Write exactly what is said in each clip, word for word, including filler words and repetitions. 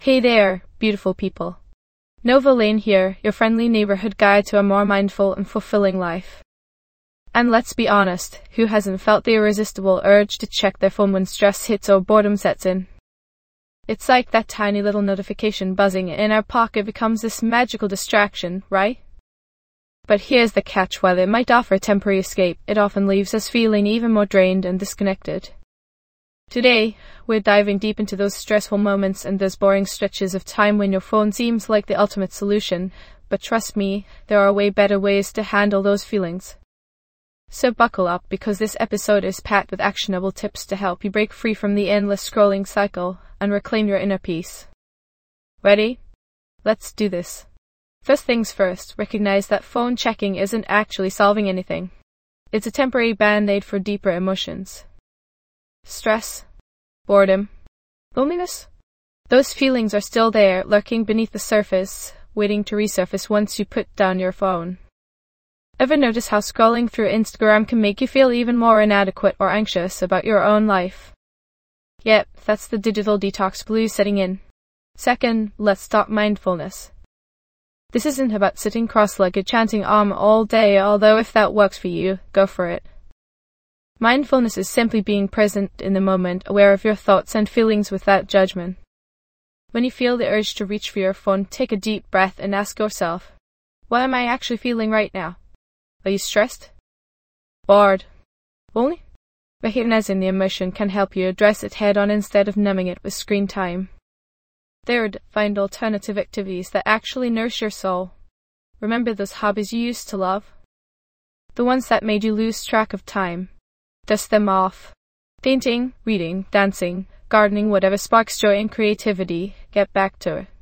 Hey there, beautiful people. Nova Lane here, your friendly neighborhood guide to a more mindful and fulfilling life. And let's be honest, who hasn't felt the irresistible urge to check their phone when stress hits or boredom sets in? It's like that tiny little notification buzzing in our pocket becomes this magical distraction, right? But here's the catch: while it might offer a temporary escape, it often leaves us feeling even more drained and disconnected. Today, we're diving deep into those stressful moments and those boring stretches of time when your phone seems like the ultimate solution, but trust me, there are way better ways to handle those feelings. So buckle up, because this episode is packed with actionable tips to help you break free from the endless scrolling cycle and reclaim your inner peace. Ready? Let's do this. First things first, recognize that phone checking isn't actually solving anything. It's a temporary band-aid for deeper emotions. Stress, boredom, loneliness. Those feelings are still there, lurking beneath the surface, waiting to resurface once you put down your phone. Ever notice how scrolling through Instagram can make you feel even more inadequate or anxious about your own life? Yep, that's the digital detox blues setting in. Second, let's talk mindfulness. This isn't about sitting cross-legged chanting Om all day, although if that works for you, go for it. Mindfulness is simply being present in the moment, aware of your thoughts and feelings without judgment. When you feel the urge to reach for your phone, take a deep breath and ask yourself, what am I actually feeling right now? Are you stressed? Bored? Lonely? Recognizing the emotion can help you address it head on instead of numbing it with screen time. Third, find alternative activities that actually nourish your soul. Remember those hobbies you used to love? The ones that made you lose track of time. Dust them off. Painting, reading, dancing, gardening, whatever sparks joy and creativity, get back to it.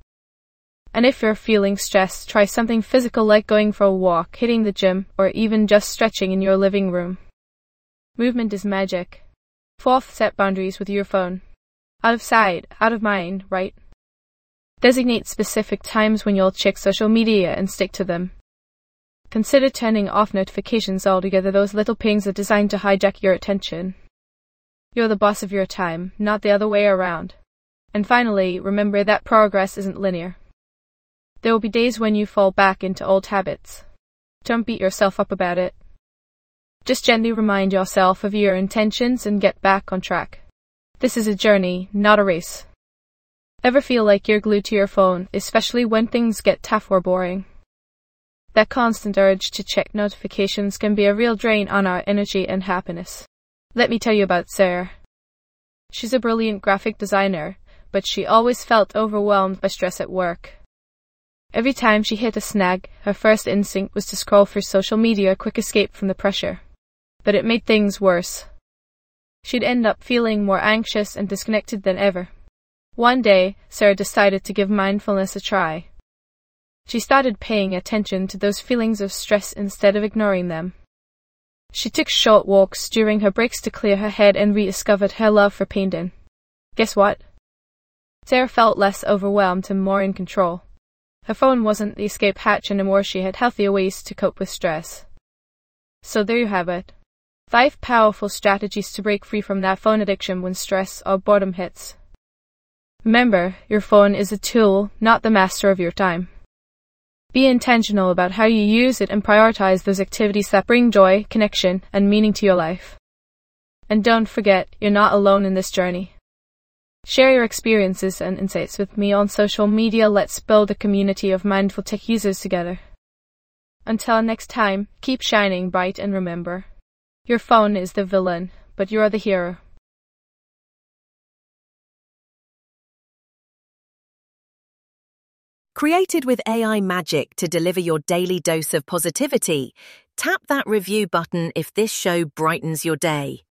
And if you're feeling stressed, try something physical like going for a walk, hitting the gym, or even just stretching in your living room. Movement is magic. Fourth, set boundaries with your phone. Out of sight, out of mind, right? Designate specific times when you'll check social media and stick to them. Consider turning off notifications altogether. Those little pings are designed to hijack your attention. You're the boss of your time, not the other way around. And finally, remember that progress isn't linear. There will be days when you fall back into old habits. Don't beat yourself up about it. Just gently remind yourself of your intentions and get back on track. This is a journey, not a race. Ever feel like you're glued to your phone, especially when things get tough or boring? That constant urge to check notifications can be a real drain on our energy and happiness. Let me tell you about Sarah. She's a brilliant graphic designer, but she always felt overwhelmed by stress at work. Every time she hit a snag, her first instinct was to scroll through social media, a quick escape from the pressure. But it made things worse. She'd end up feeling more anxious and disconnected than ever. One day, Sarah decided to give mindfulness a try. She started paying attention to those feelings of stress instead of ignoring them. She took short walks during her breaks to clear her head and rediscovered her love for painting. Guess what? Sarah felt less overwhelmed and more in control. Her phone wasn't the escape hatch anymore. She had healthier ways to cope with stress. So there you have it. Five powerful strategies to break free from that phone addiction when stress or boredom hits. Remember, your phone is a tool, not the master of your time. Be intentional about how you use it and prioritize those activities that bring joy, connection, and meaning to your life. And don't forget, you're not alone in this journey. Share your experiences and insights with me on social media. Let's build a community of mindful tech users together. Until next time, keep shining bright and remember, your phone is the villain, but you're the hero. Created with A I magic to deliver your daily dose of positivity, tap that review button if this show brightens your day.